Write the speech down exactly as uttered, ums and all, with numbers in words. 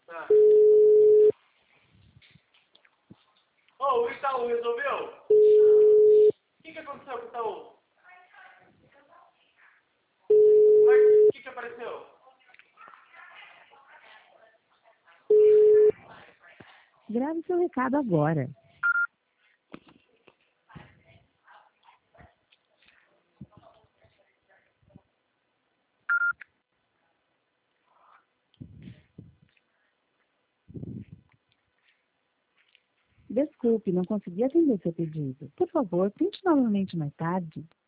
Ah. Ô, o Itaú resolveu? O que, que aconteceu com o Itaú? Mas o que, que apareceu? Grave seu recado agora. Desculpe, não consegui atender seu pedido. Por favor, tente novamente mais tarde.